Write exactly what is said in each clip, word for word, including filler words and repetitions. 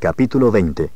Capítulo veinte.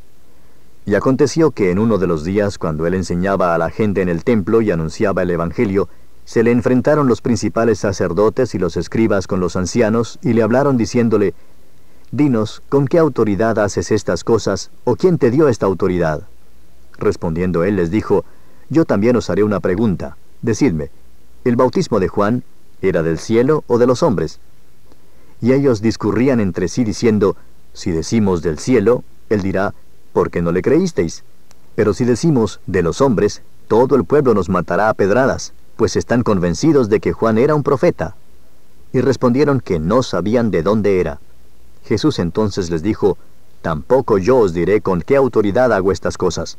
Y aconteció que en uno de los días, cuando él enseñaba a la gente en el templo y anunciaba el Evangelio, se le enfrentaron los principales sacerdotes y los escribas con los ancianos, y le hablaron diciéndole: «Dinos, ¿con qué autoridad haces estas cosas, o quién te dio esta autoridad?» Respondiendo él les dijo: «Yo también os haré una pregunta. Decidme, ¿el bautismo de Juan era del cielo o de los hombres?» Y ellos discurrían entre sí diciendo: «Si decimos del cielo, él dirá: ¿por qué no le creísteis? Pero si decimos de los hombres, todo el pueblo nos matará a pedradas, pues están convencidos de que Juan era un profeta». Y respondieron que no sabían de dónde era. Jesús entonces les dijo: «Tampoco yo os diré con qué autoridad hago estas cosas».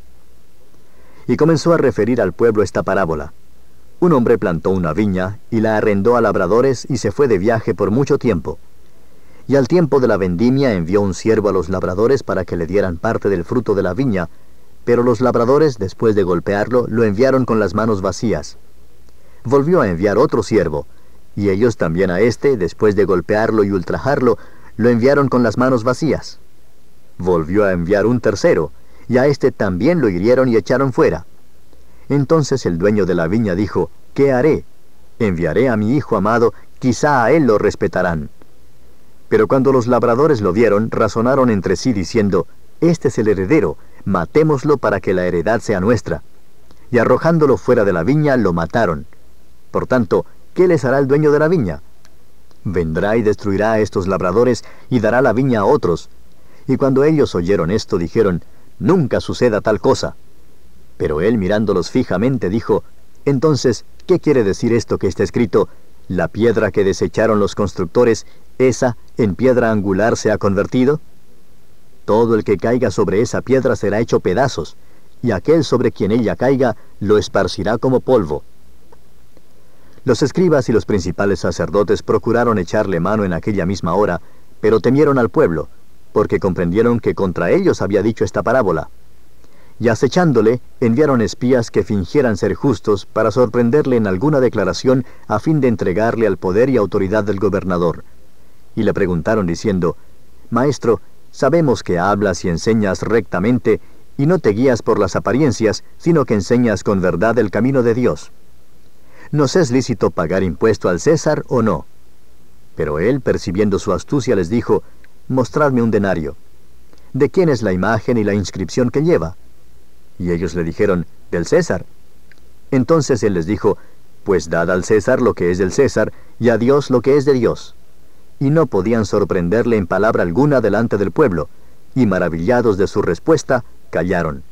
Y comenzó a referir al pueblo esta parábola: Un hombre plantó una viña, y la arrendó a labradores, y se fue de viaje por mucho tiempo. Y al tiempo de la vendimia envió un siervo a los labradores para que le dieran parte del fruto de la viña, pero los labradores, después de golpearlo, lo enviaron con las manos vacías. Volvió a enviar otro siervo, y ellos también a éste, después de golpearlo y ultrajarlo, lo enviaron con las manos vacías. Volvió a enviar un tercero, y a éste también lo hirieron y echaron fuera. Entonces el dueño de la viña dijo: «¿Qué haré? Enviaré a mi hijo amado, quizá a él lo respetarán». Pero cuando los labradores lo vieron, razonaron entre sí diciendo: «Este es el heredero, matémoslo para que la heredad sea nuestra». Y arrojándolo fuera de la viña, lo mataron. Por tanto, ¿qué les hará el dueño de la viña? Vendrá y destruirá a estos labradores, y dará la viña a otros. Y cuando ellos oyeron esto, dijeron: «Nunca suceda tal cosa». Pero él, mirándolos fijamente, dijo: «Entonces, ¿qué quiere decir esto que está escrito? La piedra que desecharon los constructores, ¿esa en piedra angular se ha convertido? Todo el que caiga sobre esa piedra será hecho pedazos, y aquel sobre quien ella caiga lo esparcirá como polvo». Los escribas y los principales sacerdotes procuraron echarle mano en aquella misma hora, pero temieron al pueblo, porque comprendieron que contra ellos había dicho esta parábola. Y acechándole, enviaron espías que fingieran ser justos para sorprenderle en alguna declaración a fin de entregarle al poder y autoridad del gobernador. Y le preguntaron diciendo: «Maestro, sabemos que hablas y enseñas rectamente, y no te guías por las apariencias, sino que enseñas con verdad el camino de Dios. ¿Nos es lícito pagar impuesto al César o no?» Pero él, percibiendo su astucia, les dijo: «Mostradme un denario. ¿De quién es la imagen y la inscripción que lleva?» Y ellos le dijeron: «Del César». Entonces él les dijo: «Pues dad al César lo que es del César, y a Dios lo que es de Dios». Y no podían sorprenderle en palabra alguna delante del pueblo, y maravillados de su respuesta, callaron.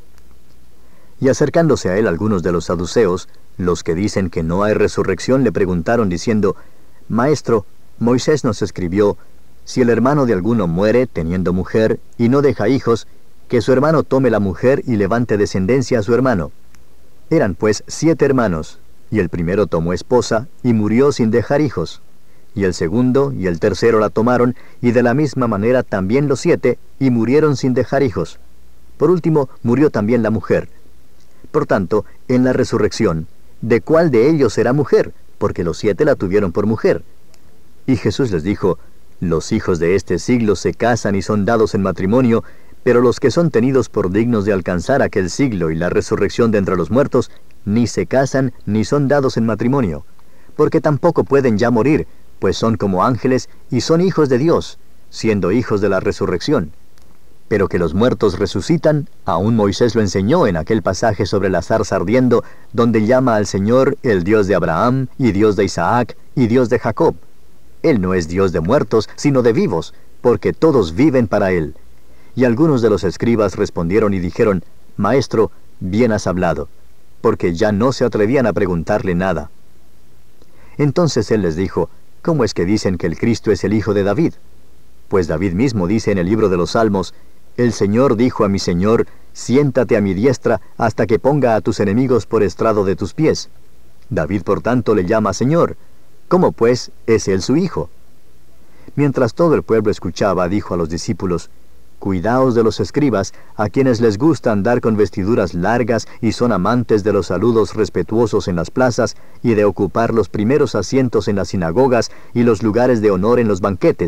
Y acercándose a él algunos de los saduceos, los que dicen que no hay resurrección, le preguntaron diciendo: «Maestro, Moisés nos escribió: si el hermano de alguno muere teniendo mujer y no deja hijos, que su hermano tome la mujer y levante descendencia a su hermano. Eran pues siete hermanos, y el primero tomó esposa y murió sin dejar hijos. Y el segundo y el tercero la tomaron, y de la misma manera también los siete, y murieron sin dejar hijos. Por último, murió también la mujer. Por tanto, en la resurrección, ¿de cuál de ellos será mujer? Porque los siete la tuvieron por mujer». Y Jesús les dijo: «Los hijos de este siglo se casan y son dados en matrimonio, pero los que son tenidos por dignos de alcanzar aquel siglo y la resurrección de entre los muertos, ni se casan ni son dados en matrimonio, porque tampoco pueden ya morir, pues son como ángeles y son hijos de Dios, siendo hijos de la resurrección. Pero que los muertos resucitan, aún Moisés lo enseñó en aquel pasaje sobre la zarza ardiendo, donde llama al Señor el Dios de Abraham, y Dios de Isaac, y Dios de Jacob. Él no es Dios de muertos, sino de vivos, porque todos viven para Él». Y algunos de los escribas respondieron y dijeron: «Maestro, bien has hablado», porque ya no se atrevían a preguntarle nada. Entonces él les dijo: «¿Cómo es que dicen que el Cristo es el hijo de David? Pues David mismo dice en el libro de los Salmos: El Señor dijo a mi Señor: siéntate a mi diestra hasta que ponga a tus enemigos por estrado de tus pies. David por tanto le llama Señor. ¿Cómo pues es él su hijo?». Mientras todo el pueblo escuchaba, dijo a los discípulos: «Cuidaos de los escribas, a quienes les gusta andar con vestiduras largas y son amantes de los saludos respetuosos en las plazas y de ocupar los primeros asientos en las sinagogas y los lugares de honor en los banquetes,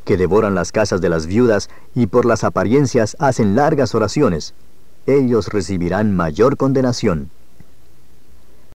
que devoran las casas de las viudas y por las apariencias hacen largas oraciones. Ellos recibirán mayor condenación.